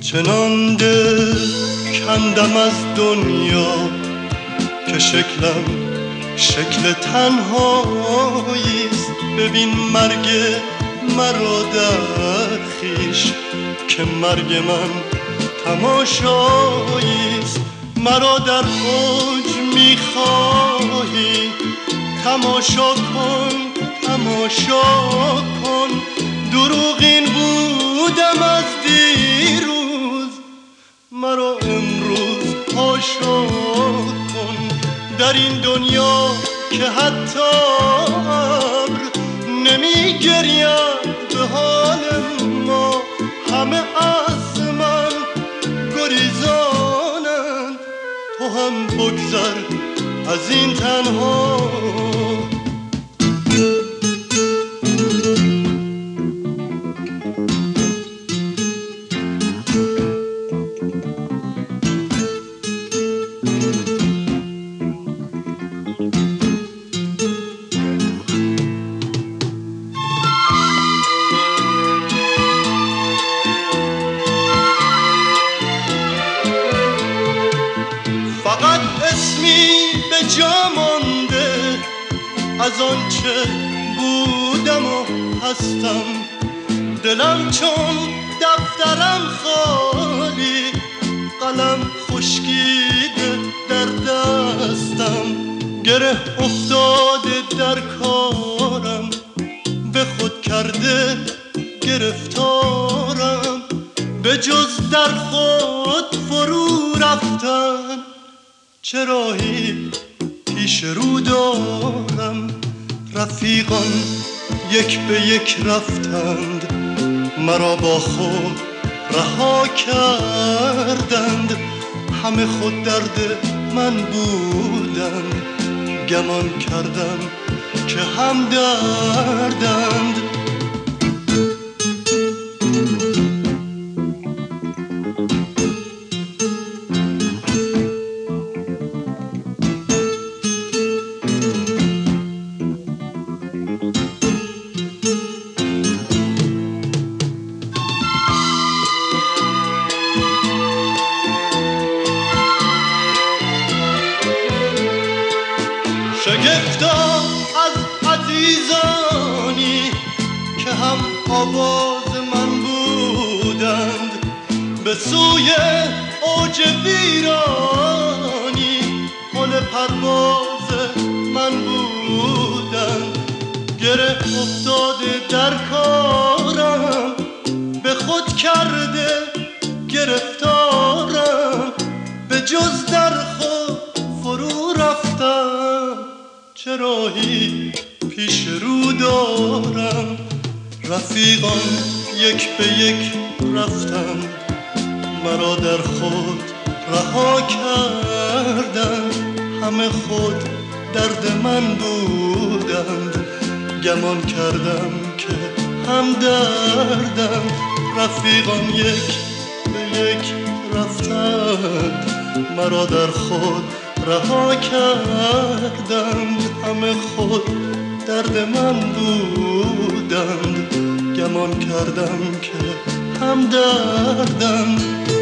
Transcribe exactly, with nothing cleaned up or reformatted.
چنان دل کندم از دنیا که شکلم شکل تنهاییست. ببین مرگ مرا در خویش که مرگ من تماشاییست. مرا در اوج میخواهی تماشا کن تماشا کن. دروغین بودم از دیروز مرا امروز حاشا کن. در این دنیا که حتی ابر نمی گرید به حال ما، همه از من گریزانند. تو هم بگذر از این تنها. فقط اسمی به جا مانده از آنچه بودم و هستم. دلم چون دفترم خالی، قلم خشکیده در دستم. گره افتاده در کارم، به خود کرده گرفتارم. به جز در خود فرو رفتن چه راهی پیش رو دارم. رفیقان یک به یک رفتند، مرا با خود رها کردند. همه خود درد من بودند، گمان کردم که هم دردند. شگفتا از عزیزانی که هم آواز من بودند، به سوی اوج ویرانی پل پرواز من بودند. گره افتاده در کارم، به خود کرده گرفتارم. به جز در خود فرو رفتم چه راهی پیش رو دارم. رفیقان یک به یک رفتم، مرا در خود رها کردند. همه خود درد من بودند، گمان کردم که هم دردند. رفیقان یک به یک رفتند، مرا در خود رها کردند. همه خود درد من بودند، گمان کردم که هم دردند.